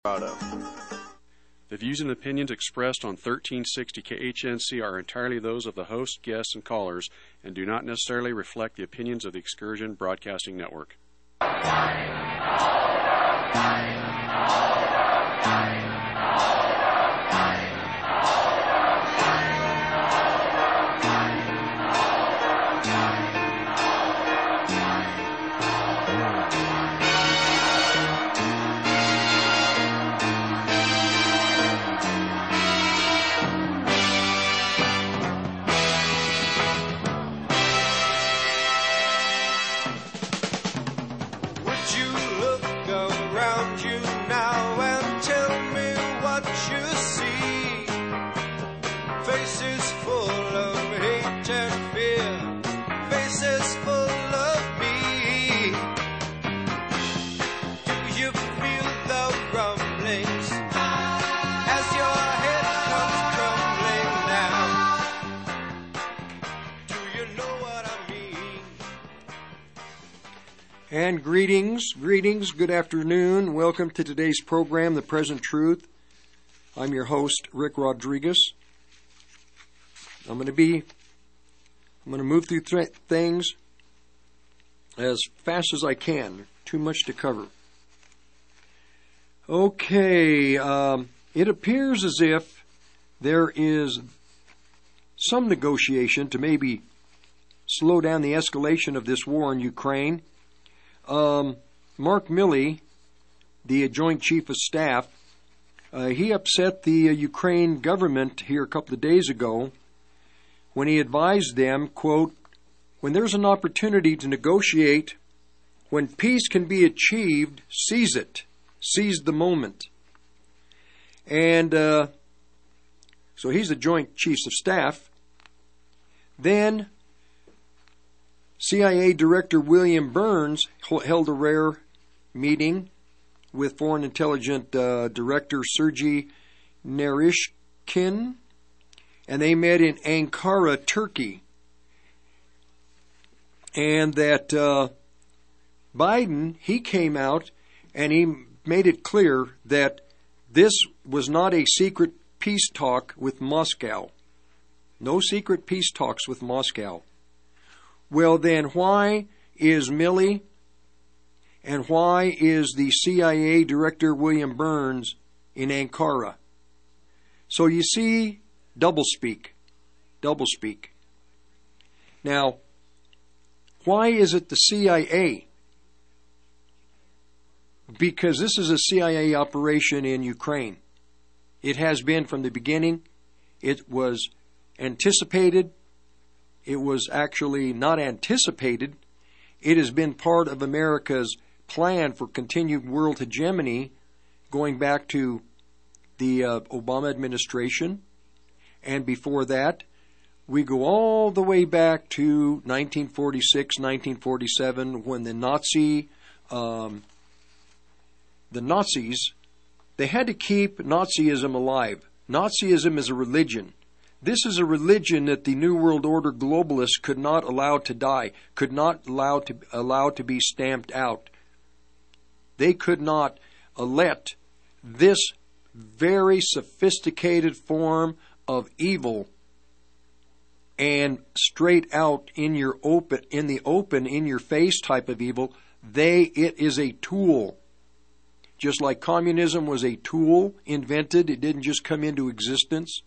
The views and opinions expressed on 1360 KHNC are entirely those of the host, guests, and callers, and do not necessarily reflect the opinions of the Excursion Broadcasting Network. And greetings, good afternoon. Welcome to today's program, The Present Truth. I'm your host, Rick Rodriguez. I'm going to move through things as fast as I can. Too much to cover. Okay, it appears as if there is some negotiation to maybe slow down the escalation of this war in Ukraine. Mark Milley, the Joint Chief of Staff, he upset the Ukraine government here a couple of days ago when he advised them, quote, when there's an opportunity to negotiate, when peace can be achieved, seize it. Seize the moment. And so he's the Joint Chiefs of Staff. Then CIA Director William Burns held a rare meeting with Foreign Intelligence Director Sergei Narishkin, and they met in Ankara, Turkey. And that Biden, he came out and he made it clear that this was not a secret peace talk with Moscow. No secret peace talks with Moscow. Well, then why is Milley and why is the CIA Director William Burns in Ankara? So you see, doublespeak. Now, why is it the CIA? Because this is a CIA operation in Ukraine. It has been from the beginning. It was anticipated. It was actually not anticipated. It has been part of America's plan for continued world hegemony going back to the Obama administration. And before that, we go all the way back to 1946, 1947, when the Nazis, they had to keep Nazism alive. Nazism is a religion. This is a religion that the New World Order globalists could not allow to die, could not allow to be stamped out. They could not let this very sophisticated form of evil and straight out in your face type of evil. It is a tool. Just like communism was a tool invented, it didn't just come into existence.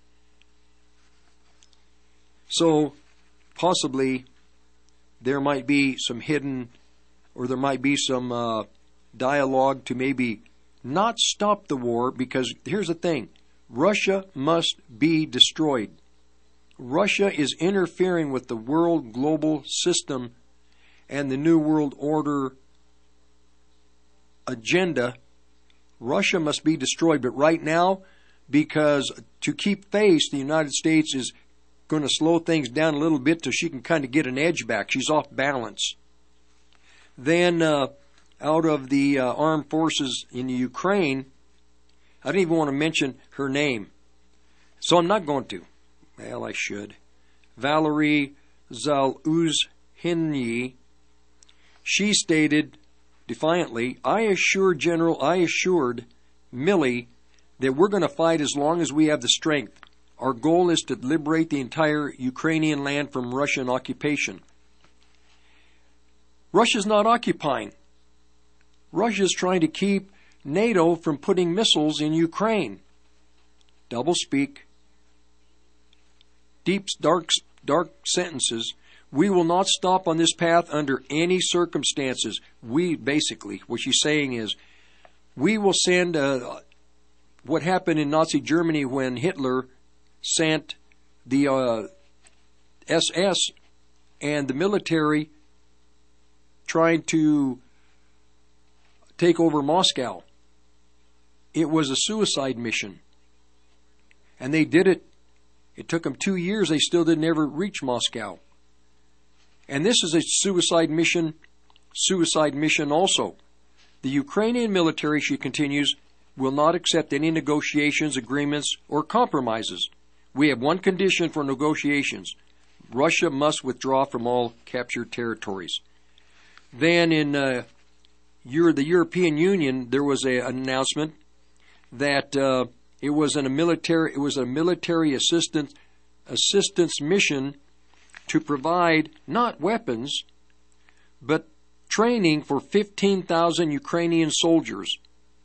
So, possibly, there might be some hidden, or there might be some dialogue to maybe not stop the war, because here's the thing, Russia must be destroyed. Russia is interfering with the world global system and the New World Order agenda. Russia must be destroyed, but right now, because to keep face, the United States is going to slow things down a little bit so she can kind of get an edge back. She's off balance. Then out of the armed forces in Ukraine, I don't even want to mention her name, so I'm not going to. Well, I should. Valerie Zaluzhnyi, she stated defiantly, I assured Milley that we're going to fight as long as we have the strength. Our goal is to liberate the entire Ukrainian land from Russian occupation. Russia's not occupying. Russia's trying to keep NATO from putting missiles in Ukraine. Doublespeak. Deep, dark sentences. We will not stop on this path under any circumstances. Basically, what she's saying is, we will send what happened in Nazi Germany when Hitler sent the SS and the military trying to take over Moscow. It was a suicide mission. And they did it. It took them 2 years. They still didn't ever reach Moscow. And this is a suicide mission also. The Ukrainian military, she continues, will not accept any negotiations, agreements, or compromises. We have one condition for negotiations. Russia must withdraw from all captured territories. Then in the European Union, there was an announcement that it was a military assistance mission to provide not weapons, but training for 15,000 Ukrainian soldiers.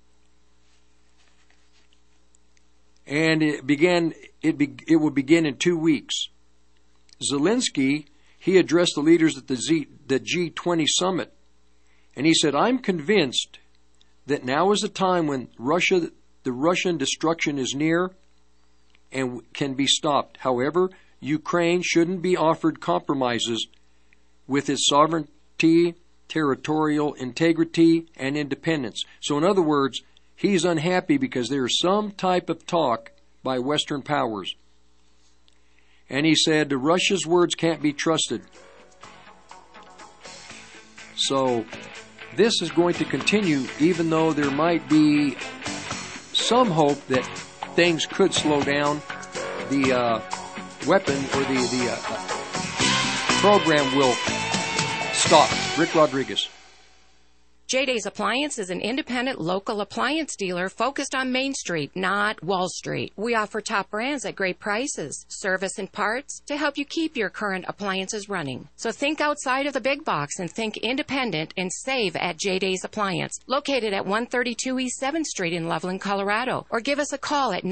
And it will begin in 2 weeks. Zelensky, he addressed the leaders at the G20 summit, and he said, I'm convinced that now is the time when the Russian destruction is near and can be stopped. However, Ukraine shouldn't be offered compromises with its sovereignty, territorial integrity, and independence. So in other words, he's unhappy because there is some type of talk by Western powers. And he said, Russia's words can't be trusted. So this is going to continue, even though there might be some hope that things could slow down. The weapon or the program will stop. Rick Rodriguez. J-Days Appliance is an independent local appliance dealer focused on Main Street, not Wall Street. We offer top brands at great prices, service and parts to help you keep your current appliances running. So think outside of the big box and think independent and save at J-Days Appliance, located at 132 East 7th Street in Loveland, Colorado, or give us a call at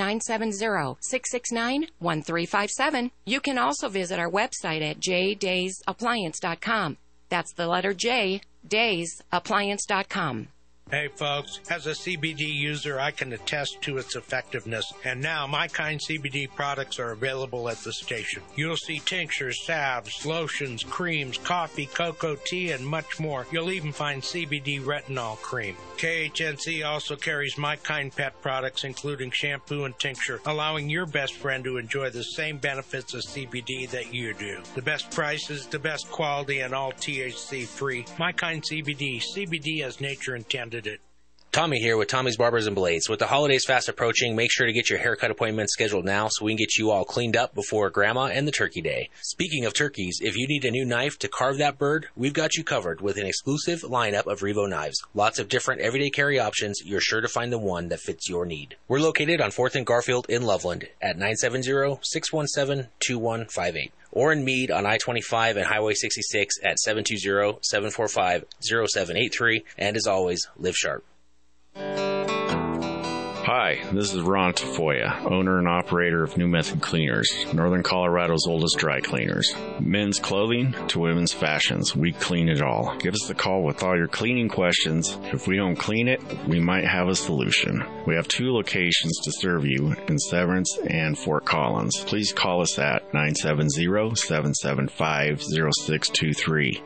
970-669-1357. You can also visit our website at jdaysappliance.com. That's the letter J, daysappliance.com. Hey folks, as a CBD user, I can attest to its effectiveness, and now My Kind CBD products are available at the station. You'll see tinctures, salves, lotions, creams, coffee, cocoa, tea, and much more. You'll even find CBD retinol cream. KHNC also carries My Kind pet products, including shampoo and tincture, allowing your best friend to enjoy the same benefits of CBD that you do. The best prices, the best quality, and all THC-free. My Kind CBD. CBD as nature intended it. Tommy here with Tommy's Barbers and Blades. With the holidays fast approaching, make sure to get your haircut appointment scheduled now so we can get you all cleaned up before Grandma and the turkey day. Speaking of turkeys, if you need a new knife to carve that bird, we've got you covered with an exclusive lineup of Revo knives. Lots of different everyday carry options. You're sure to find the one that fits your need. We're located on 4th and Garfield in Loveland at 970-617-2158. Or in Meade on I-25 and Highway 66 at 720-745-0783. And as always, live sharp. Hi, this is Ron Tafoya, owner and operator of New Method Cleaners, Northern Colorado's oldest dry cleaners. Men's clothing to women's fashions, we clean it all. Give us a call with all your cleaning questions. If we don't clean it, we might have a solution. We have 2 locations to serve you in Severance and Fort Collins. Please call us at 970-775-0623,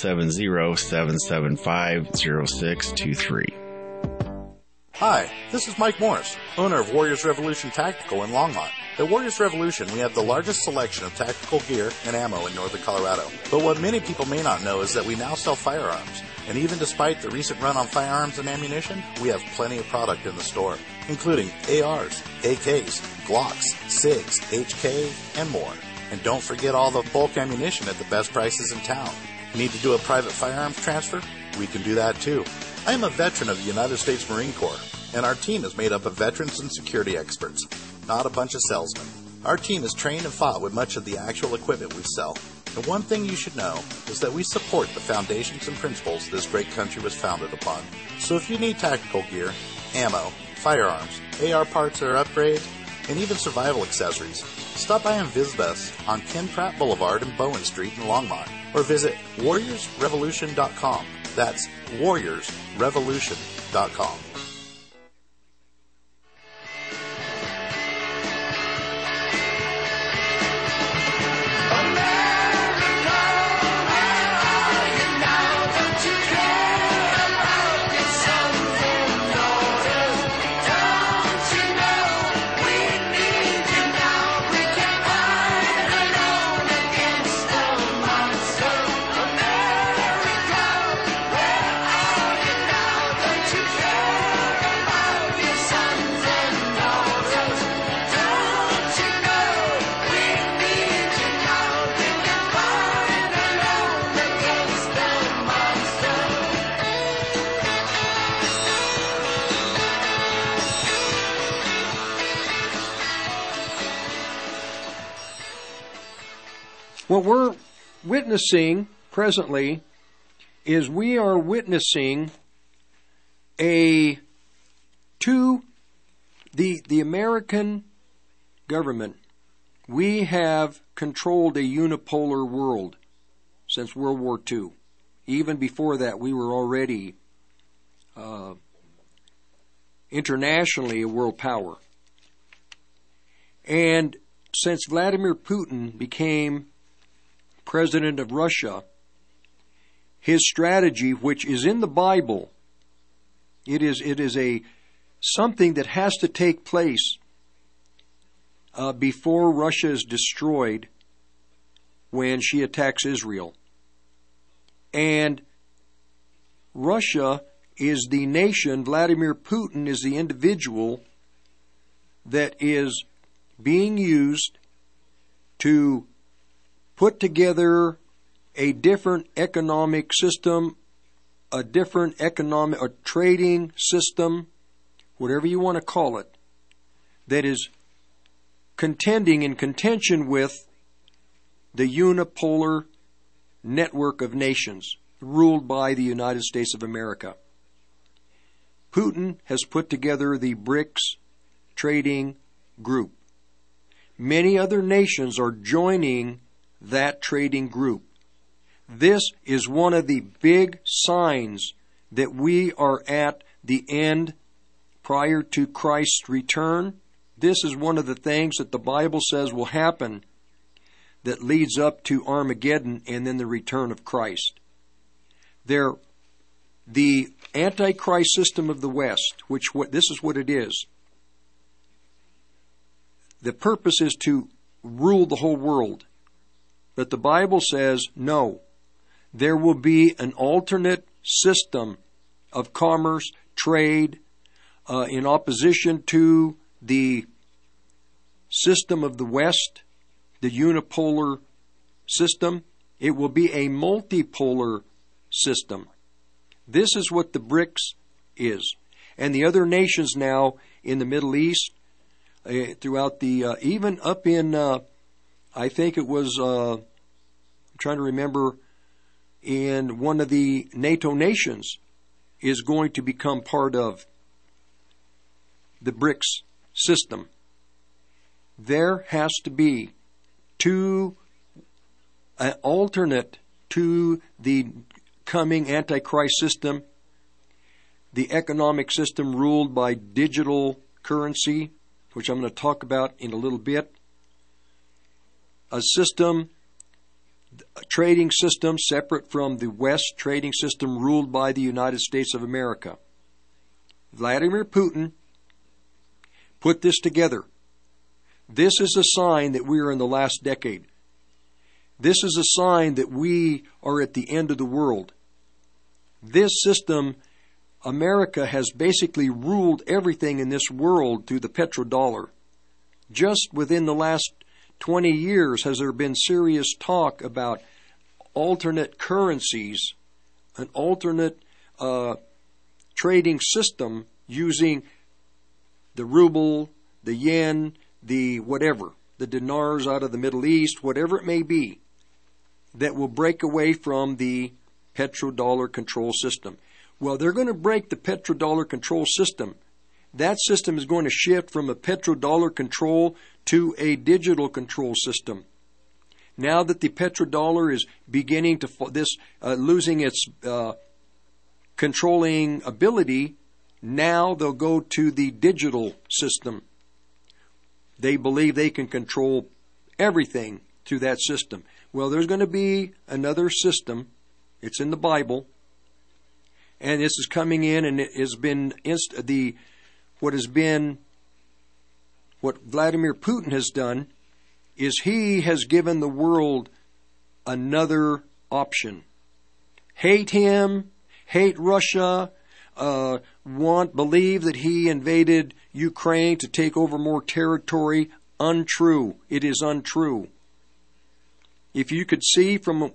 970-775-0623. Hi, this is Mike Morris, owner of Warriors Revolution Tactical in Longmont. At Warriors Revolution, we have the largest selection of tactical gear and ammo in northern Colorado. But what many people may not know is that we now sell firearms. And even despite the recent run on firearms and ammunition, we have plenty of product in the store, including ARs, AKs, Glocks, SIGs, HK, and more. And don't forget all the bulk ammunition at the best prices in town. Need to do a private firearms transfer? We can do that too. I am a veteran of the United States Marine Corps. and our team is made up of veterans and security experts, not a bunch of salesmen. Our team is trained and fought with much of the actual equipment we sell. And one thing you should know is that we support the foundations and principles this great country was founded upon. So if you need tactical gear, ammo, firearms, AR parts or upgrades, and even survival accessories, stop by and visit us on Ken Pratt Boulevard and Bowen Street in Longmont, or visit warriorsrevolution.com. That's warriorsrevolution.com. What we're witnessing presently is we are witnessing the American government. We have controlled a unipolar world since World War II. Even before that, we were already internationally a world power. And since Vladimir Putin became president of Russia, his strategy, which is in the Bible, it is something that has to take place before Russia is destroyed when she attacks Israel. And Russia is the nation, Vladimir Putin is the individual that is being used to put together a different economic system, a trading system, whatever you want to call it, that is contending in contention with the unipolar network of nations ruled by the United States of America. Putin has put together the BRICS trading group. Many other nations are joining that trading group. This is one of the big signs that we are at the end prior to Christ's return. This is one of the things that the Bible says will happen that leads up to Armageddon and then the return of Christ. The Antichrist system of the West, this is what it is. The purpose is to rule the whole world. But the Bible says, no, there will be an alternate system of commerce, trade, in opposition to the system of the West, the unipolar system. It will be a multipolar system. This is what the BRICS is. And the other nations now in the Middle East, throughout the, even up in, I think it was, I'm trying to remember, in one of the NATO nations is going to become part of the BRICS system. There has to be an alternate to the coming Antichrist system, the economic system ruled by digital currency, which I'm going to talk about in a little bit. A trading system separate from the West trading system ruled by the United States of America. Vladimir Putin put this together. This is a sign that we are in the last decade. This is a sign that we are at the end of the world. This system, America has basically ruled everything in this world through the petrodollar. Just within the last 20 years has there been serious talk about alternate currencies, an alternate trading system using the ruble, the yen, the whatever, the dinars out of the Middle East, whatever it may be, that will break away from the petrodollar control system. Well, they're going to break the petrodollar control system. That system is going to shift from a petrodollar control to a digital control system. Now that the petrodollar is beginning to losing its controlling ability, now they'll go to the digital system. They believe they can control everything through that system. Well, there's going to be another system. It's in the Bible, and this is coming in, and it has been what Vladimir Putin has done is he has given the world another option. Hate him, hate Russia, believe that he invaded Ukraine to take over more territory. Untrue. It is untrue. If you could see from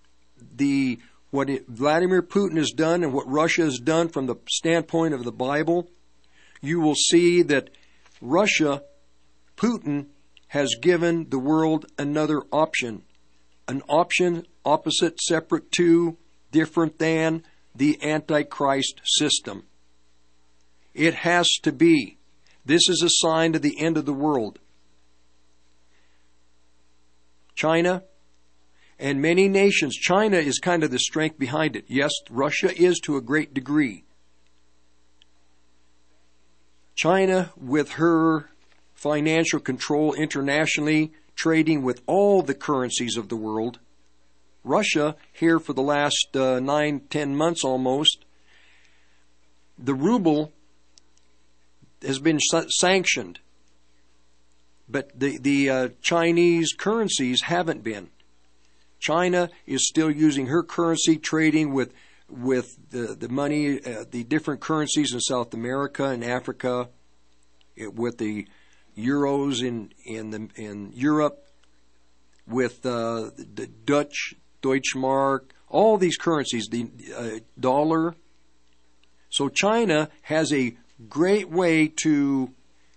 Vladimir Putin has done and what Russia has done from the standpoint of the Bible, you will see that Putin has given the world another option. An option opposite, separate to, different than the Antichrist system. It has to be. This is a sign of the end of the world. China and many nations, China is kind of the strength behind it. Yes, Russia is to a great degree. China, with her financial control internationally, trading with all the currencies of the world. Russia, here for the last 9-10 months almost, the ruble has been sanctioned, but the Chinese currencies haven't been. China is still using her currency, trading with the money, the different currencies in South America and Africa, with the euros in Europe, with the Deutschmark, all these currencies, the dollar. So China has a great way to,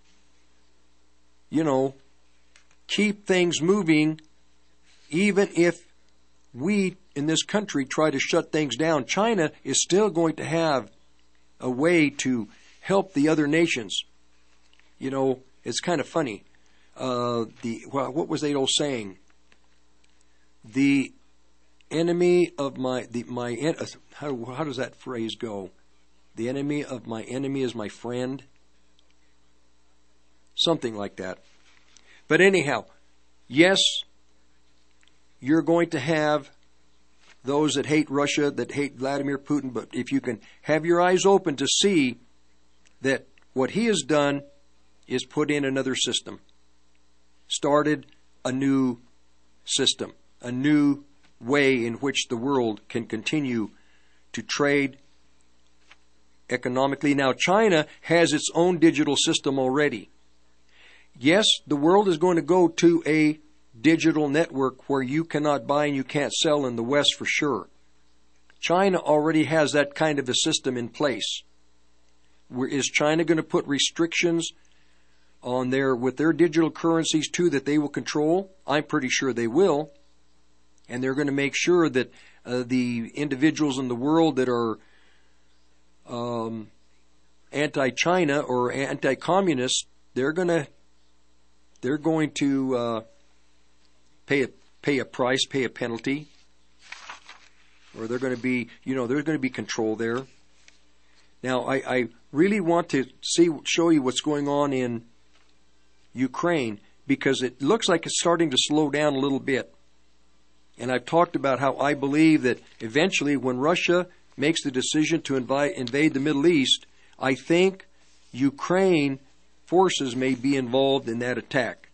keep things moving, even if we in this country try to shut things down. China is still going to have a way to help the other nations. It's kind of funny. What was the old saying? The enemy of how does that phrase go? The enemy of my enemy is my friend. Something like that. But anyhow, yes, you're going to have those that hate Russia, that hate Vladimir Putin, but if you can have your eyes open to see that what he has done is put in another system, started a new system, a new way in which the world can continue to trade economically. Now, China has its own digital system already. Yes, the world is going to go to a digital network where you cannot buy and you can't sell in the West for sure. China already has that kind of a system in place. Is China going to put restrictions on with their digital currencies too that they will control? I'm pretty sure they will. And they're going to make sure that the individuals in the world that are anti-China or anti-communist, they're going to pay a price, pay a penalty, or they're going to be, there's going to be control there. Now, I really want to show you what's going on in Ukraine, because it looks like it's starting to slow down a little bit. And I've talked about how I believe that eventually when Russia makes the decision to invade the Middle East, I think Ukraine forces may be involved in that attack.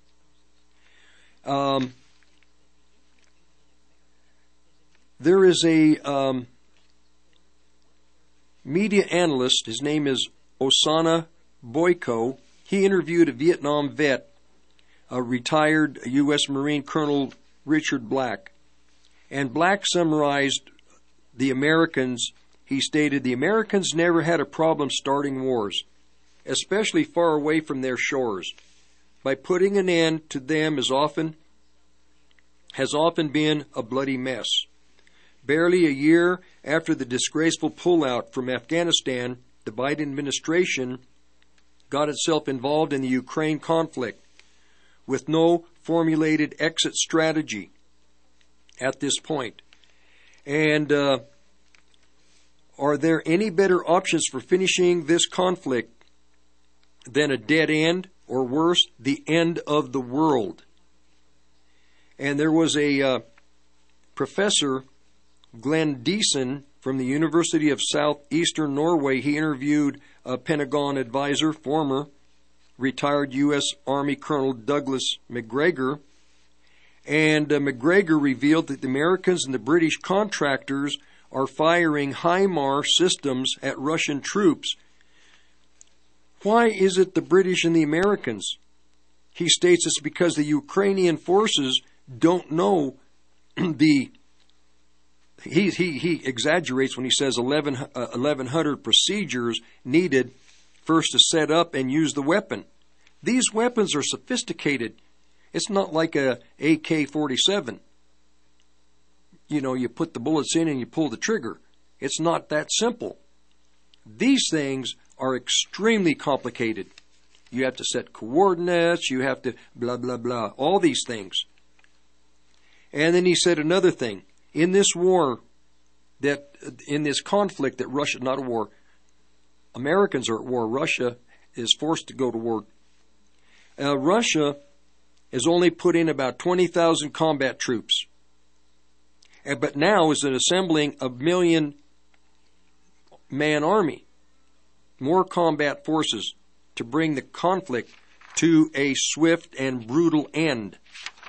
There is a media analyst, his name is Osana Boyko. He interviewed a Vietnam vet, a retired U.S. Marine Colonel Richard Black. And Black summarized the Americans. He stated, the Americans never had a problem starting wars. especially far away from their shores. By putting an end to them has often been a bloody mess. Barely a year after the disgraceful pullout from Afghanistan, the Biden administration got itself involved in the Ukraine conflict with no formulated exit strategy at this point. And are there any better options for finishing this conflict than a dead end, or worse, the end of the world? And there was a professor, Glenn Deason, from the University of Southeastern Norway. He interviewed a Pentagon advisor, former retired U.S. Army Colonel Douglas McGregor, and McGregor revealed that the Americans and the British contractors are firing HIMARS systems at Russian troops. Why is it the British and the Americans? He states it's because the Ukrainian forces don't know the... He exaggerates when he says 1,100 procedures needed first to set up and use the weapon. These weapons are sophisticated. It's not like a AK-47. You know, you put the bullets in and you pull the trigger. It's not that simple. These things are extremely complicated. You have to set coordinates, you have to blah, blah, blah, all these things. And then he said another thing. In this war, in this conflict that Russia, not a war, Americans are at war. Russia is forced to go to war. Russia has only put in about 20,000 combat troops, but now is assembling a 1 million-man army, more combat forces to bring the conflict to a swift and brutal end.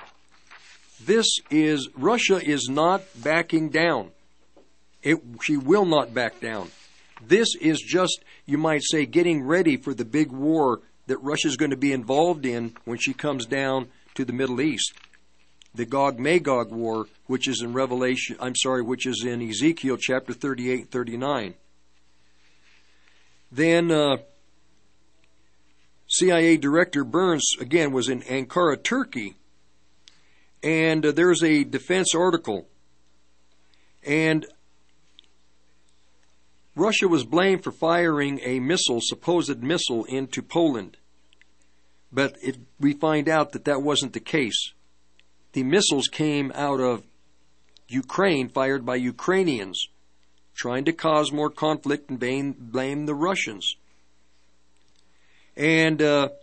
Russia is not backing down. She will not back down. This is just, you might say, getting ready for the big war that Russia is going to be involved in when she comes down to the Middle East. The Gog-Magog war, which is in which is in Ezekiel chapter 38 and 39. Then CIA Director Burns, again, was in Ankara, Turkey. And there's a defense article. And Russia was blamed for firing a supposed missile into Poland. But we find out that wasn't the case. The missiles came out of Ukraine, fired by Ukrainians, trying to cause more conflict and blame the Russians. And there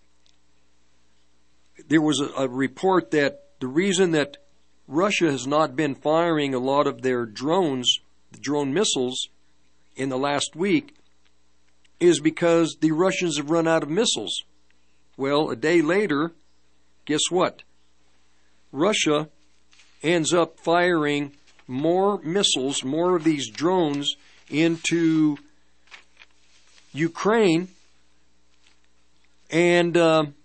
was a report that the reason that Russia has not been firing a lot of their drone missiles in the last week is because the Russians have run out of missiles. Well, a day later, guess what? Russia ends up firing more missiles, more of these drones into Ukraine, and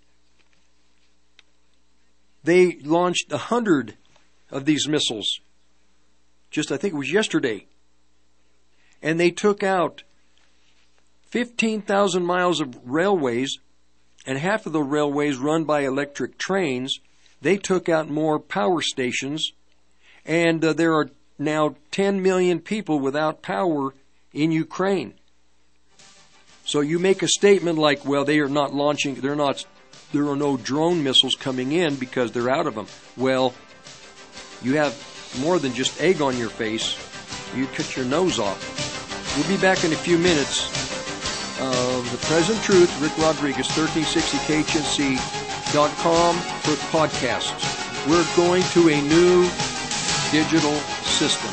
they launched 100 of these missiles. I think it was yesterday. And they took out 15,000 miles of railways, and half of the railways run by electric trains. They took out more power stations, and there are now 10 million people without power in Ukraine. So you make a statement like, well, they are not launching, there are no drone missiles coming in because they're out of them. Well, you have more than just egg on your face. You cut your nose off. We'll be back in a few minutes. The Present Truth, Rick Rodriguez, 1360khnc.com for podcasts. We're going to a new digital system.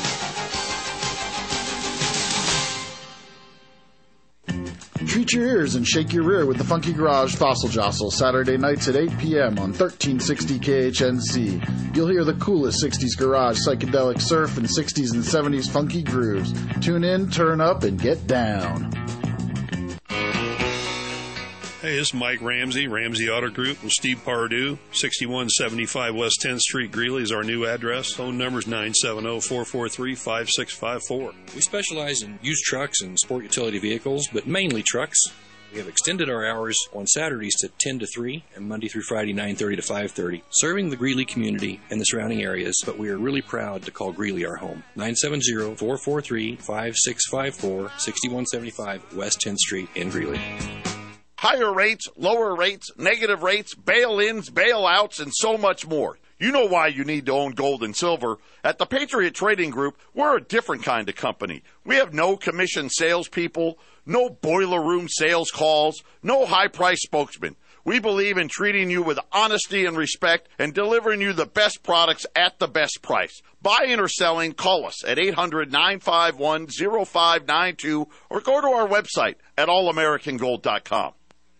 Treat your ears and shake your rear with the Funky Garage Fossil Jostle, Saturday nights at 8 p.m. on 1360 KHNC. You'll hear the coolest 60s garage, psychedelic surf, and 60s and 70s funky grooves. Tune in, turn up, and get down. Hey, this is Mike Ramsey, Ramsey Auto Group with Steve Pardue. 6175 West 10th Street, Greeley is our new address. Phone number is 970-443-5654. We specialize in used trucks and sport utility vehicles, but mainly trucks. We have extended our hours on Saturdays to 10 to 3 and Monday through Friday 9:30 to 5:30, serving the Greeley community and the surrounding areas, but we are really proud to call Greeley our home. 970-443-5654, 6175 West 10th Street in Greeley. Higher rates, lower rates, negative rates, bail-ins, bailouts, and so much more. You know why you need to own gold and silver. At the Patriot Trading Group, we're a different kind of company. We have no commission salespeople, no boiler room sales calls, no high-price spokesmen. We believe in treating you with honesty and respect and delivering you the best products at the best price. Buying or selling, call us at 800-951-0592 or go to our website at allamericangold.com.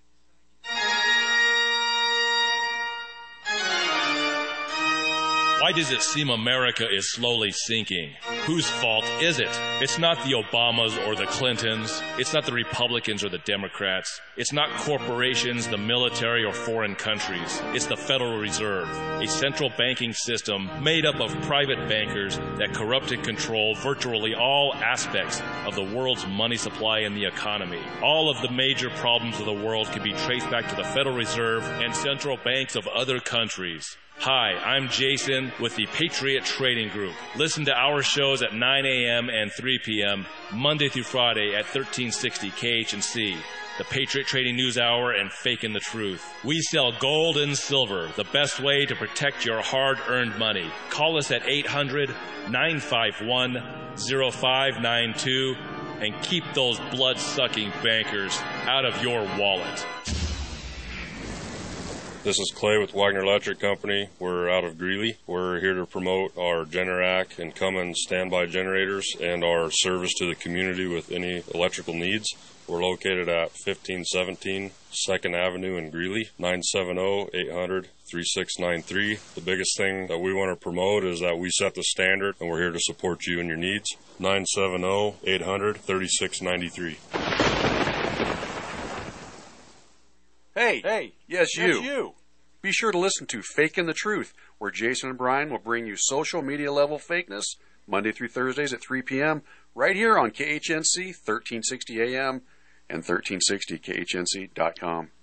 Why does it seem America is slowly sinking? Whose fault is it? It's not the Obamas or the Clintons. It's not the Republicans or the Democrats. It's not corporations, the military, or foreign countries. It's the Federal Reserve, a central banking system made up of private bankers that corrupt and control virtually all aspects of the world's money supply and the economy. All of the major problems of the world can be traced back to the Federal Reserve and central banks of other countries. Hi, I'm Jason with the Patriot Trading Group. Listen to our shows at 9 a.m. and 3 p.m. Monday through Friday at 1360 KHNC, the Patriot Trading News Hour and Faking the Truth. We sell gold and silver, the best way to protect your hard-earned money. Call us at 800-951-0592 and keep those blood-sucking bankers out of your wallet. This is Clay with Wagner Electric Company. We're out of Greeley. We're here to promote our Generac and Cummins standby generators and our service to the community with any electrical needs. We're located at 1517 2nd Avenue in Greeley, 970-800-3693. The biggest thing that we want to promote is that we set the standard, and we're here to support you and your needs. 970-800-3693. Hey, yes, you. Be sure to listen to Faking the Truth, where Jason and Brian will bring you social media level fakeness Monday through Thursdays at 3 p.m. right here on KHNC 1360 AM and 1360KHNC.com.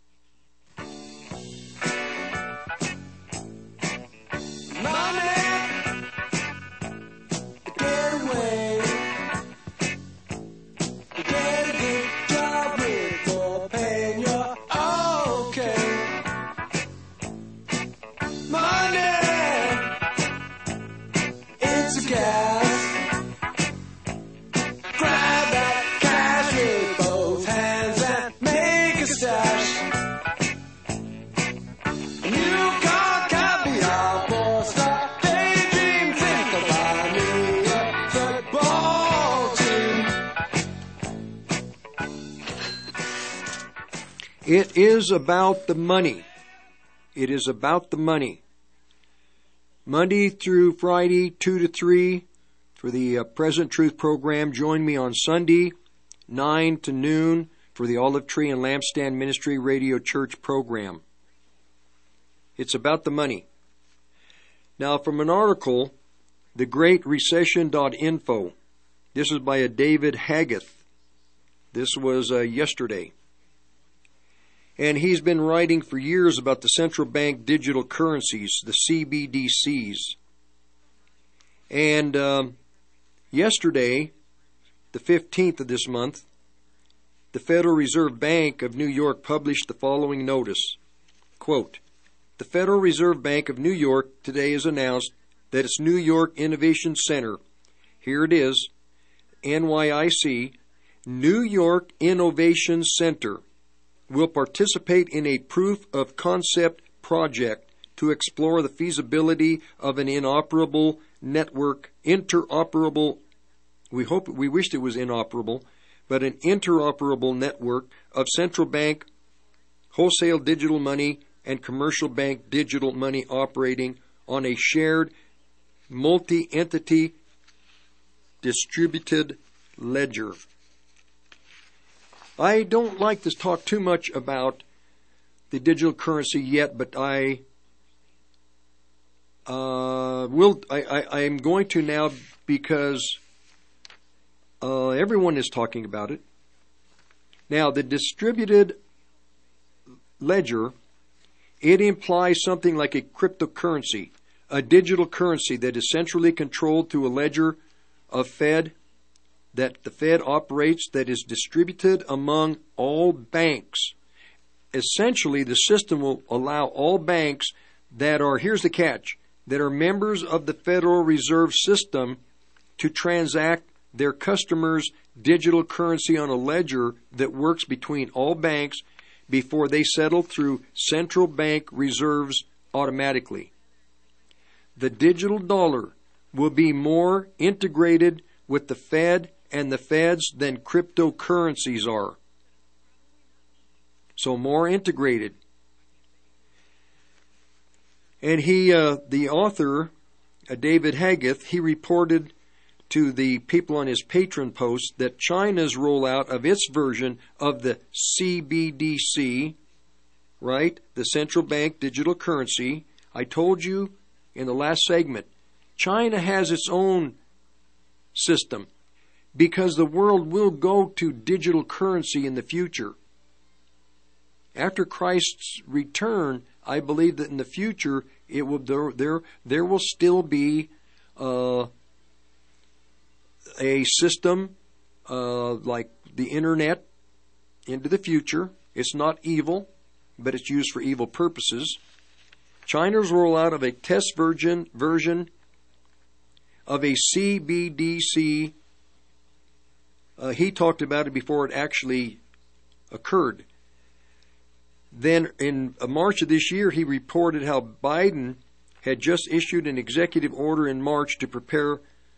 It is about the money. It is about the money. Monday through Friday, 2 to 3 for the Present Truth program. Join me on Sunday, 9 to noon for the Olive Tree and Lampstand Ministry Radio Church program. It's about the money. Now, from an article, thegreatrecession.info. This is by a David Hageth. This was yesterday. And he's been writing for years about the central bank digital currencies, the CBDCs. And yesterday, the 15th of this month, the Federal Reserve Bank of New York published the following notice. Quote, the Federal Reserve Bank of New York today has announced that its New York Innovation Center, here it is, NYIC, New York Innovation Center, will participate in a proof of concept project to explore the feasibility of an interoperable network, we wished it was inoperable, but an interoperable network of central bank, wholesale digital money, and commercial bank digital money operating on a shared multi-entity distributed ledger. I don't like to talk too much about the digital currency yet, but I am going to now because everyone is talking about it. Now, the distributed ledger, it implies something like a cryptocurrency, a digital currency that is centrally controlled through a ledger of Fed, that the Fed operates, that is distributed among all banks. Essentially, the system will allow all banks that are, here's the catch, that are members of the Federal Reserve System to transact their customers' digital currency on a ledger that works between all banks before they settle through central bank reserves automatically. The digital dollar will be more integrated with the Fed and the Feds than cryptocurrencies are. So more integrated. And the author, David Haggith, he reported to the people on his Patreon post that China's rollout of its version of the CBDC, right, the central bank digital currency, I told you in the last segment, China has its own system because the world will go to digital currency in the future. After Christ's return, I believe that in the future it will there will still be a system like the internet into the future. It's not evil, but it's used for evil purposes. China's rollout of a test version of a CBDC, he talked about it before it actually occurred. Then in March of this year, he reported how Biden had just issued an executive order in March to prepare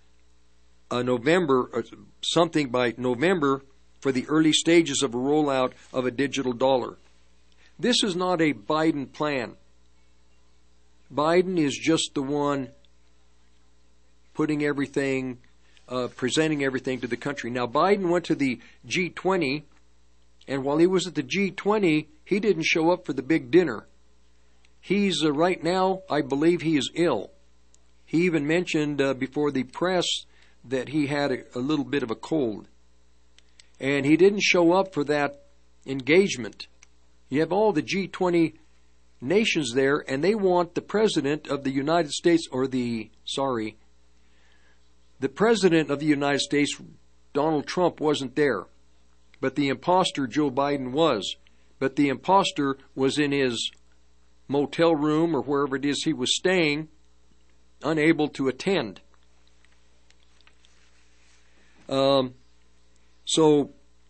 something by November for the early stages of a rollout of a digital dollar. This is not a Biden plan. Biden is just the one putting everything, presenting everything to the country. Now, Biden went to the G20, and while he was at the G20, he didn't show up for the big dinner. He's, right now, I believe he is ill. He even mentioned before the press that he had a little bit of a cold. And he didn't show up for that engagement. You have all the G20 nations there, and they want the President of the United States, the President of the United States, Donald Trump, wasn't there. But the imposter, Joe Biden, was. But the imposter was in his motel room or wherever it is he was staying, unable to attend. So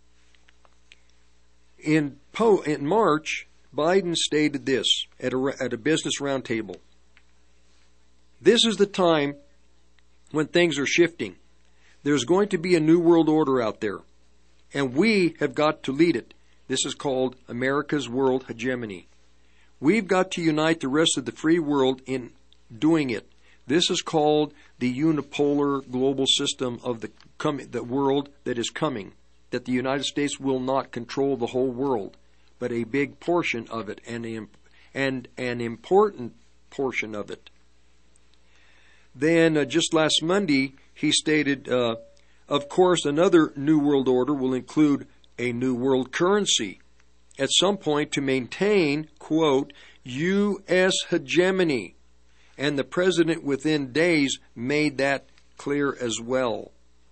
in March, Biden stated this at a business roundtable. This is the time when things are shifting. There's going to be a new world order out there, and we have got to lead it. This is called America's world hegemony. We've got to unite the rest of the free world in doing it. This is called the unipolar global system of the world that is coming, that the United States will not control the whole world, but a big portion of it, and an important portion of it. Then just last Monday, he stated, of course, another new world order will include a new world currency at some point to maintain, quote, U.S. hegemony. And the president within days made that clear as well.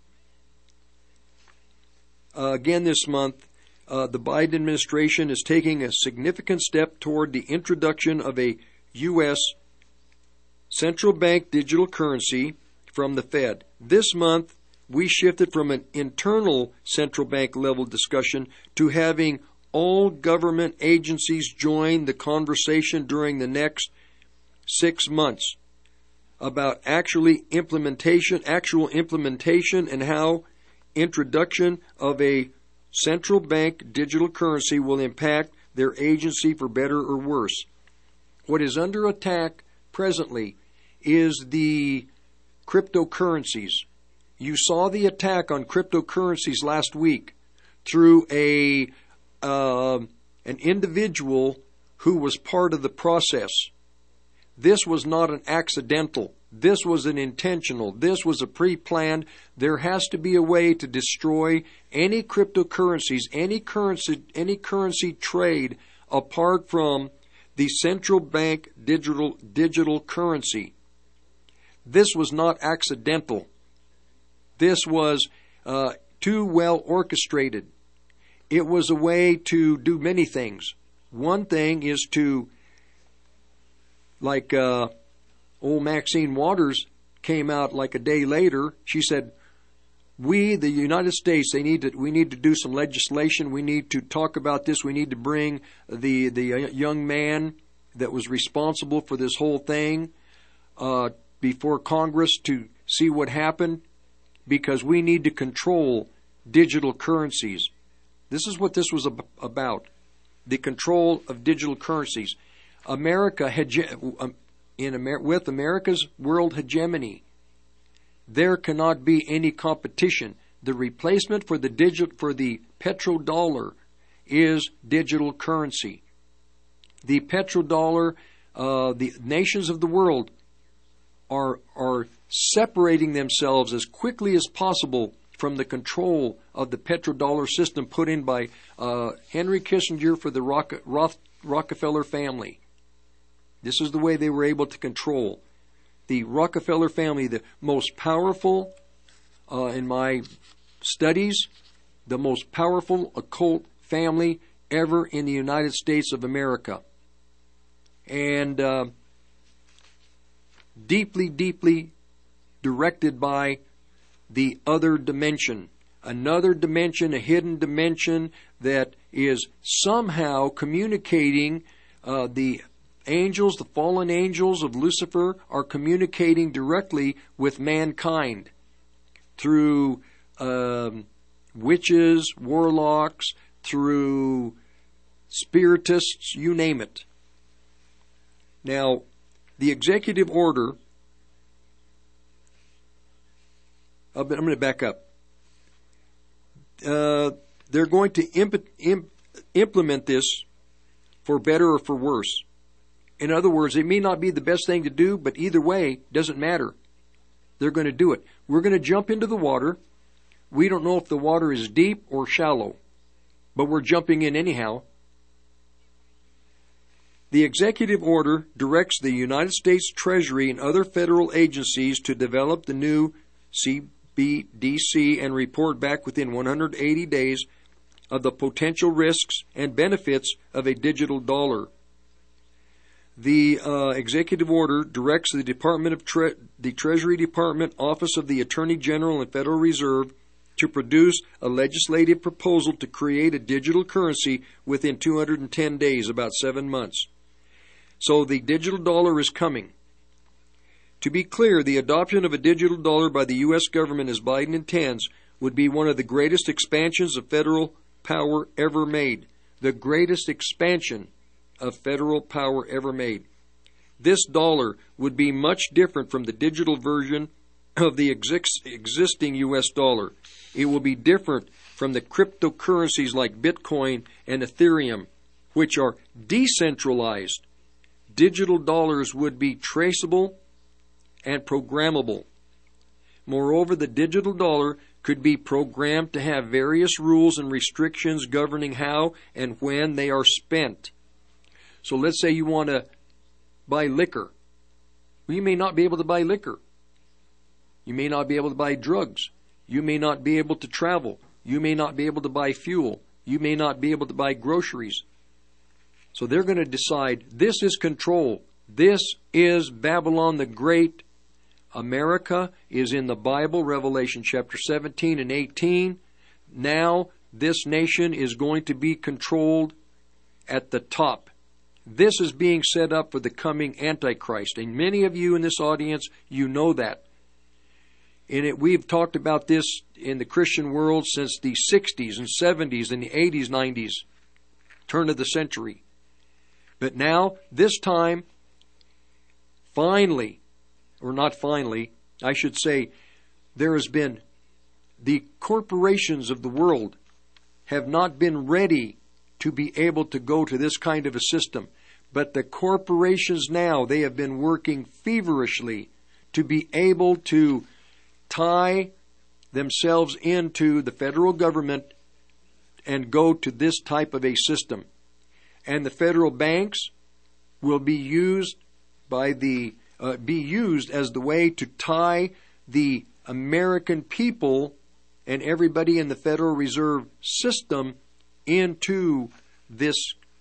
Again this month, the Biden administration is taking a significant step toward the introduction of a U.S. central bank digital currency from the Fed. This month, we shifted from an internal central bank level discussion to having all government agencies join the conversation during the next 6 months about actual implementation and how introduction of a central bank digital currency will impact their agency for better or worse. What is under attack presently is the cryptocurrencies. You saw the attack on cryptocurrencies last week through an individual who was part of the process. This was not an accidental. This was an intentional. This was a pre-planned. There has to be a way to destroy any cryptocurrencies, any currency trade apart from the central bank digital currency. This was not accidental. This was too well orchestrated. It was a way to do many things. One thing is to, like old Maxine Waters came out like a day later. She said, "We, the United States, we need to do some legislation. We need to talk about this. We need to bring the young man that was responsible for this whole thing before Congress to see what happened, because we need to control digital currencies." This is what this was about, the control of digital currencies. America with America's world hegemony, there cannot be any competition. The replacement for the petrodollar is digital currency. The petrodollar, the nations of the world are separating themselves as quickly as possible from the control of the petrodollar system put in by Henry Kissinger for the Rockefeller family. This is the way they were able to control. The Rockefeller family, the most powerful, in my studies, the most powerful occult family ever in the United States of America. And deeply, deeply directed by the other dimension. Another dimension, a hidden dimension that is somehow communicating. The angels, the fallen angels of Lucifer, are communicating directly with mankind through witches, warlocks, through spiritists, you name it. Now, the executive order, I'm going to back up. They're going to implement this for better or for worse. In other words, it may not be the best thing to do, but either way, doesn't matter. They're going to do it. We're going to jump into the water. We don't know if the water is deep or shallow, but we're jumping in anyhow. The executive order directs the United States Treasury and other federal agencies to develop the new CBDC and report back within 180 days of the potential risks and benefits of a digital dollar. The executive order directs the Department of the Treasury Department, Office of the Attorney General, and Federal Reserve to produce a legislative proposal to create a digital currency within 210 days, about 7 months. So the digital dollar is coming. To be clear, the adoption of a digital dollar by the U.S. government, as Biden intends, would be one of the greatest expansions of federal power ever made. The greatest expansion of federal power ever made. This dollar would be much different from the digital version of the existing U.S. dollar. It will be different from the cryptocurrencies like Bitcoin and Ethereum, which are decentralized. Digital dollars would be traceable and programmable. Moreover, the digital dollar could be programmed to have various rules and restrictions governing how and when they are spent. So let's say you want to buy liquor. Well, you may not be able to buy liquor. You may not be able to buy drugs. You may not be able to travel. You may not be able to buy fuel. You may not be able to buy groceries. So they're going to decide, this is control. This is Babylon the Great. America is in the Bible, Revelation chapter 17 and 18. Now this nation is going to be controlled at the top. This is being set up for the coming Antichrist. And many of you in this audience, you know that. And we've talked about this in the Christian world since the 60s and 70s and the 80s, 90s, turn of the century. But now, this time, finally, or not finally, I should say, there has been, the corporations of the world have not been ready to be able to go to this kind of a system. But the corporations now, they have been working feverishly to be able to tie themselves into the federal government and go to this type of a system. And the federal banks will be used as the way to tie the American people and everybody in the Federal Reserve System into this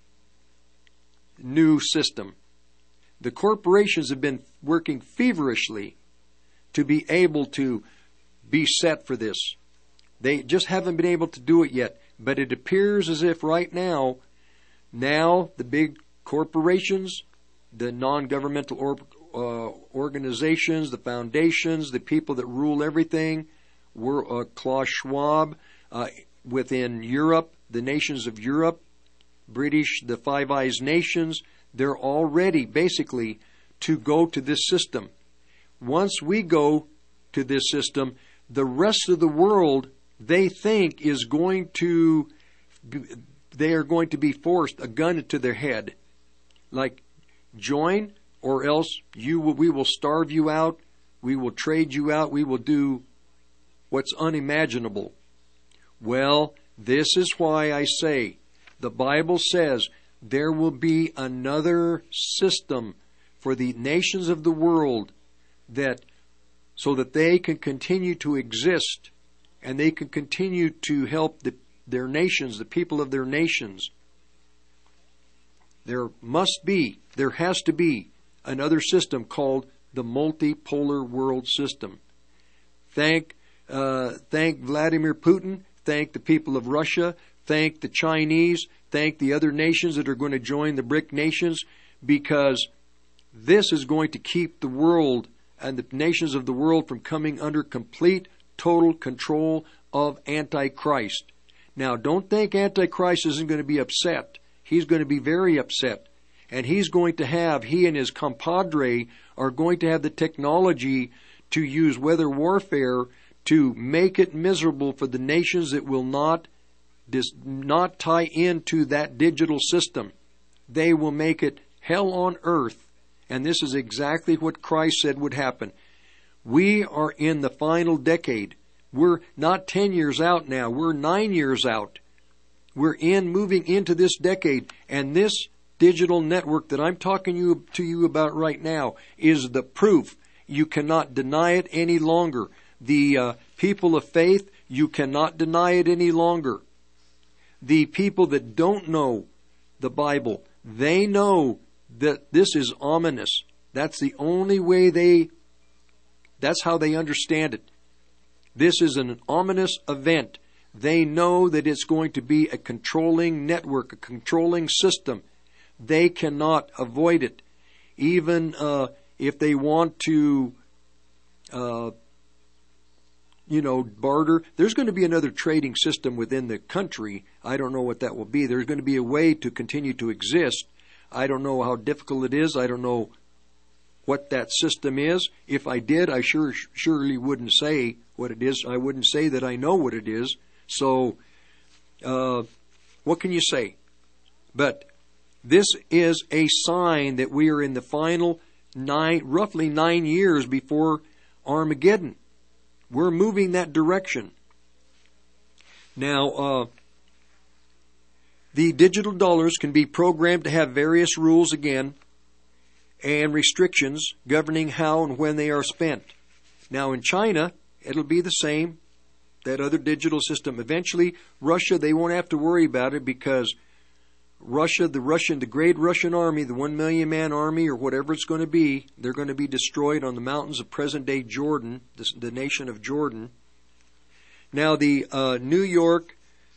new system. The corporations have been working feverishly to be able to be set for this. They just haven't been able to do it yet. But it appears as if right now the big corporations, the non-governmental organizations, the foundations, the people that rule everything, Klaus Schwab, within Europe, the nations of Europe, British, the Five Eyes nations, they're all ready basically to go to this system. Once we go to this system, the rest of the world, they think, they are going to be forced a gun to their head. Like, join, or else we will starve you out, we will trade you out, we will do what's unimaginable. Well, this is why I say, the Bible says there will be another system for the nations of the world so that they can continue to exist and they can continue to help their nations, the people of their nations. There has to be another system called the multipolar world system. Thank Vladimir Putin, thank the people of Russia, thank the Chinese, thank the other nations that are going to join the BRIC nations, because this is going to keep the world and the nations of the world from coming under complete, total control of Antichrist. Now, don't think Antichrist isn't going to be upset. He's going to be very upset. And he and his compadre are going to have the technology to use weather warfare to make it miserable for the nations that will not tie into that digital system. They will make it hell on earth. And this is exactly what Christ said would happen. We are in the final decade. We're not 10 years out now. We're 9 years out. We're moving into this decade. And this digital network that I'm talking to you about right now is the proof. You cannot deny it any longer. The people of faith, you cannot deny it any longer. The people that don't know the Bible, they know that this is ominous. That's the only way that's how they understand it. This is an ominous event. They know that it's going to be a controlling network, a controlling system. They cannot avoid it. Even if they want to, barter, there's going to be another trading system within the country. I don't know what that will be. There's going to be a way to continue to exist. I don't know how difficult it is. I don't know what that system is. If I did, I surely wouldn't say what it is. I wouldn't say that I know what it is. So, what can you say? But this is a sign that we are in the final roughly 9 years before Armageddon. We're moving that direction. Now, the digital dollars can be programmed to have various rules again and restrictions governing how and when they are spent. Now, in China, it'll be the same, that other digital system. Eventually, Russia, they won't have to worry about it because Russia, the great Russian army, the 1 million man army or whatever it's going to be, they're going to be destroyed on the mountains of present-day Jordan, the nation of Jordan. Now, the New York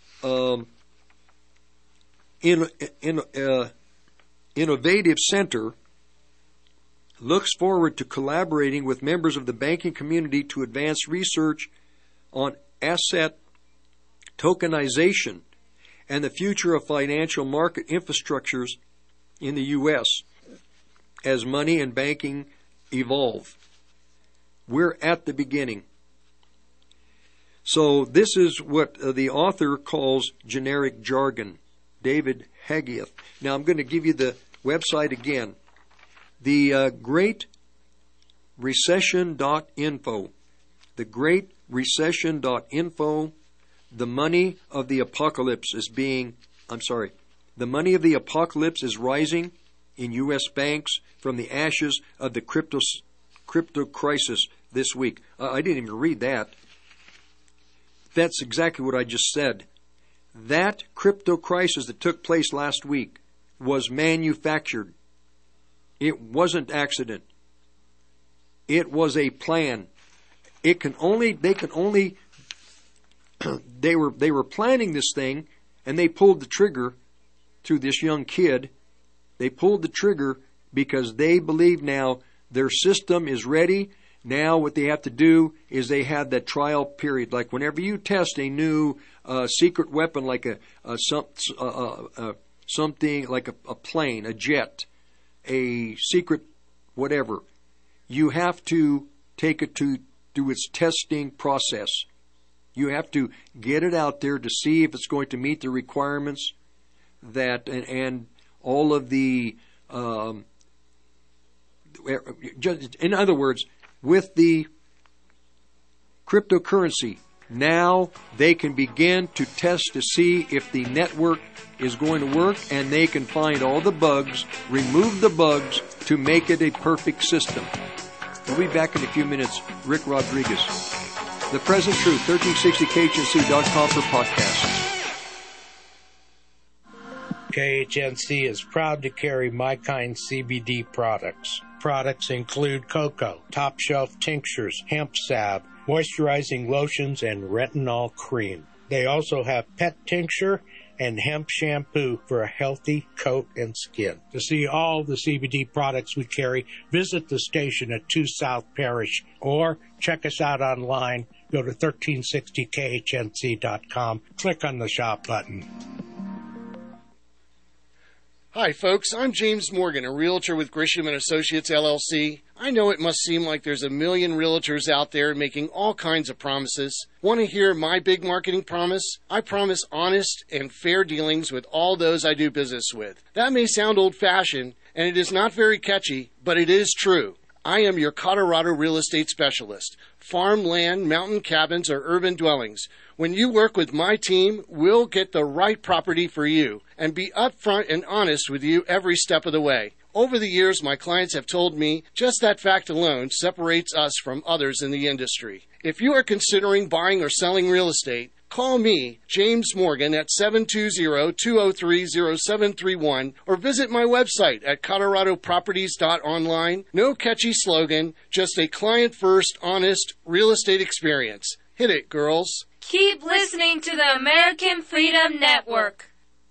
Innovative Center looks forward to collaborating with members of the banking community to advance research on asset tokenization and the future of financial market infrastructures in the U.S. as money and banking evolve. We're at the beginning. So this is what the author calls generic jargon, David Hagieth. Now I'm going to give you the website again. The great recession.info. The Great Recession.info. The money of the apocalypse is the money of the apocalypse is rising in U.S. banks from the ashes of the crypto crisis this week. I didn't even read that. That's exactly what I just said. That crypto crisis that took place last week was manufactured. It wasn't accident. It was a plan. They were planning this thing, and they pulled the trigger through this young kid. They pulled the trigger because they believe now their system is ready. Now what they have to do is they have that trial period. Like whenever you test a new secret weapon, like something like a plane, a jet, a secret whatever, you have to take it through its testing process. You have to get it out there to see if it's going to meet the requirements that and all of the in other words, with the cryptocurrency, now they can begin to test to see if the network is going to work, and they can find all the bugs, remove the bugs to make it a perfect system. We'll be back in a few minutes. Rick Rodriguez. The Present Truth, 1360khnc.com for podcasts. KHNC is proud to carry My Kind CBD products. Products include cocoa, top shelf tinctures, hemp salve, moisturizing lotions, and retinol cream. They also have pet tincture and hemp shampoo for a healthy coat and skin. To see all the CBD products we carry, visit the station at 2 South Parish or check us out online. Go to 1360khnc.com. Click on the shop button. Hi, folks. I'm James Morgan, a realtor with Grisham & Associates, LLC. I know it must seem like there's a million realtors out there making all kinds of promises. Want to hear my big marketing promise? I promise honest and fair dealings with all those I do business with. That may sound old-fashioned, and it is not very catchy, but it is true. I am your Colorado real estate specialist. Farmland, mountain cabins, or urban dwellings. When you work with my team, we'll get the right property for you and be upfront and honest with you every step of the way. Over the years, my clients have told me just that fact alone separates us from others in the industry. If you are considering buying or selling real estate, call me, James Morgan, at 720-203-0731 or visit my website at coloradoproperties.online. No catchy slogan, just a client-first, honest real estate experience. Hit it, girls. Keep listening to the American Freedom Network.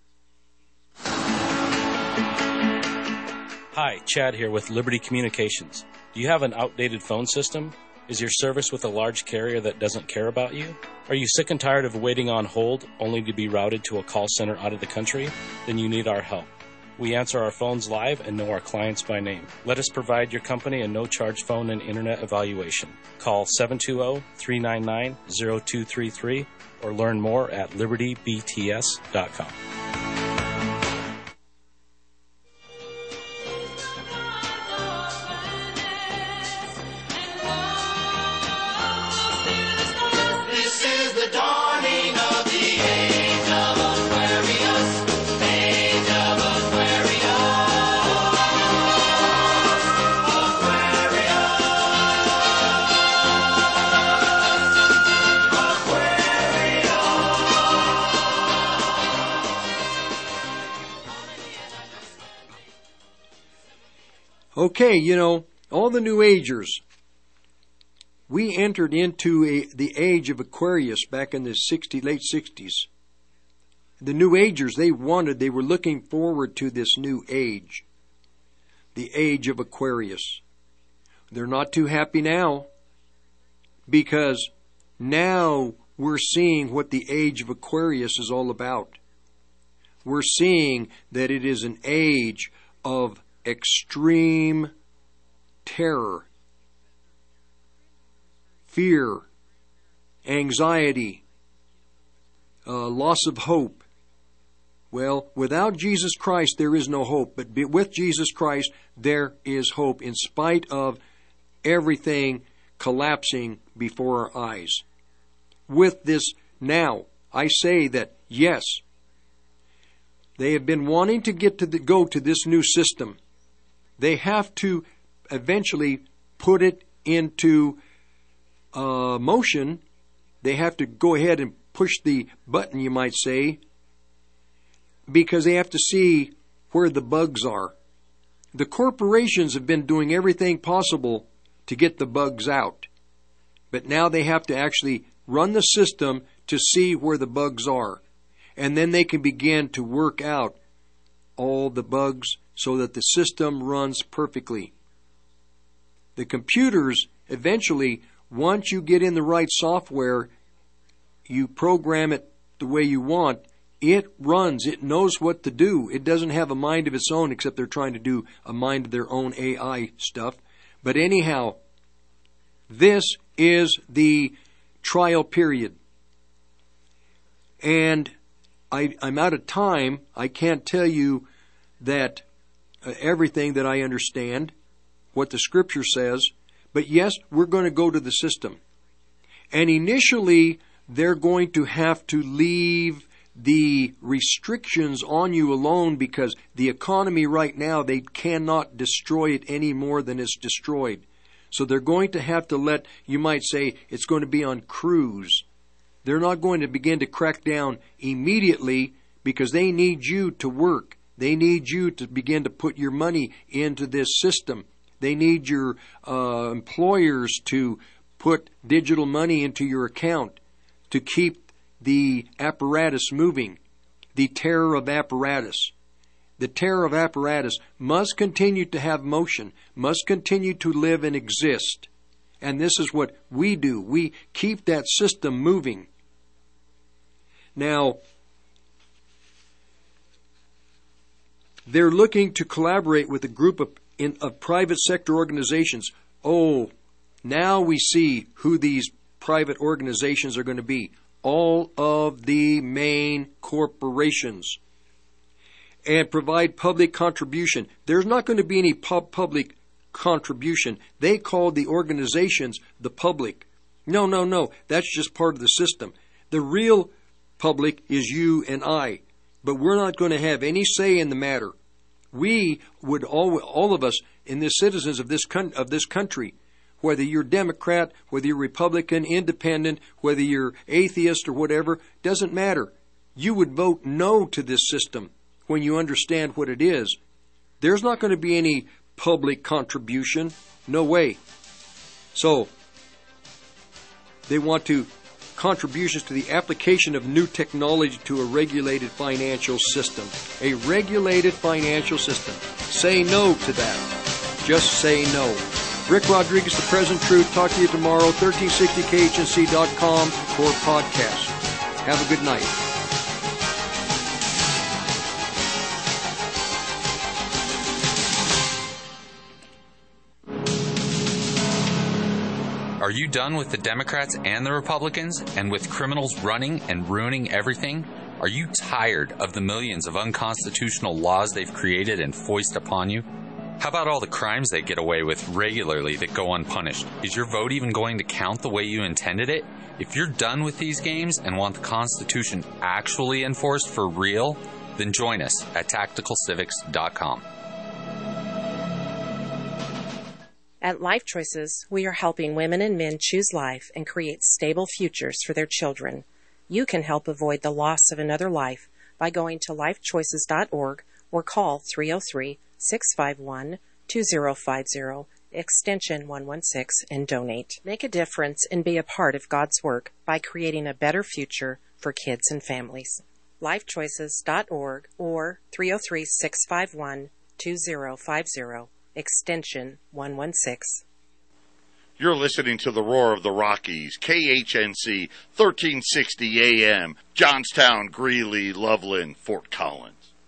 Hi, Chad here with Liberty Communications. Do you have an outdated phone system? Is your service with a large carrier that doesn't care about you? Are you sick and tired of waiting on hold only to be routed to a call center out of the country? Then you need our help. We answer our phones live and know our clients by name. Let us provide your company a no-charge phone and internet evaluation. Call 720-399-0233 or learn more at libertybts.com. Okay, all the New Agers, we entered into the age of Aquarius back in the late 60s. The New Agers, they were looking forward to this new age, the age of Aquarius. They're not too happy now, because now we're seeing what the age of Aquarius is all about. We're seeing that it is an age of extreme terror, fear, anxiety, loss of hope. Well, without Jesus Christ, there is no hope. But with Jesus Christ, there is hope in spite of everything collapsing before our eyes. With this now, I say that yes, they have been wanting to go to this new system. They have to eventually put it into motion. They have to go ahead and push the button, you might say, because they have to see where the bugs are. The corporations have been doing everything possible to get the bugs out, but now they have to actually run the system to see where the bugs are, and then they can begin to work out all the bugs so that the system runs perfectly. The computers eventually, once you get in the right software, you program it the way you want, it runs. It knows what to do. It doesn't have a mind of its own, except they're trying to do a mind of their own AI stuff. But anyhow, this is the trial period. And I'm out of time. I can't tell you that everything that I understand, what the Scripture says. But yes, we're going to go to the system. And initially, they're going to have to leave the restrictions on you alone, because the economy right now, they cannot destroy it any more than it's destroyed. So they're going to have to let, you might say, it's going to be on cruise. They're not going to begin to crack down immediately, because they need you to work. They need you to begin to put your money into this system. They need your employers to put digital money into your account to keep the apparatus moving. The terror of apparatus. The terror of apparatus must continue to have motion, must continue to live and exist. And this is what we do. We keep that system moving. Now, they're looking to collaborate with a group of private sector organizations. Oh, now we see who these private organizations are going to be. All of the main corporations. And provide public contribution. There's not going to be any public contribution. They call the organizations the public. No. That's just part of the system. The real public is you and I. But we're not going to have any say in the matter. We would all of us, in the citizens of this country, whether you're Democrat, whether you're Republican, Independent, whether you're atheist or whatever, doesn't matter. You would vote no to this system when you understand what it is. There's not going to be any public contribution. No way. So, they want contributions to the application of new technology to a regulated financial system. A regulated financial system. Say no to that. Just say no. Rick Rodriguez, The Present Truth. Talk to you tomorrow, 1360khnc.com for podcast. Have a good night. Are you done with the Democrats and the Republicans, and with criminals running and ruining everything? Are you tired of the millions of unconstitutional laws they've created and foisted upon you? How about all the crimes they get away with regularly that go unpunished? Is your vote even going to count the way you intended it? If you're done with these games and want the Constitution actually enforced for real, then join us at tacticalcivics.com. At Life Choices, we are helping women and men choose life and create stable futures for their children. You can help avoid the loss of another life by going to lifechoices.org or call 303-651-2050, extension 116, and donate. Make a difference and be a part of God's work by creating a better future for kids and families. lifechoices.org or 303-651-2050, extension 116. You're listening to the Roar of the Rockies, KHNC, 1360 AM, Johnstown, Greeley, Loveland, Fort Collins.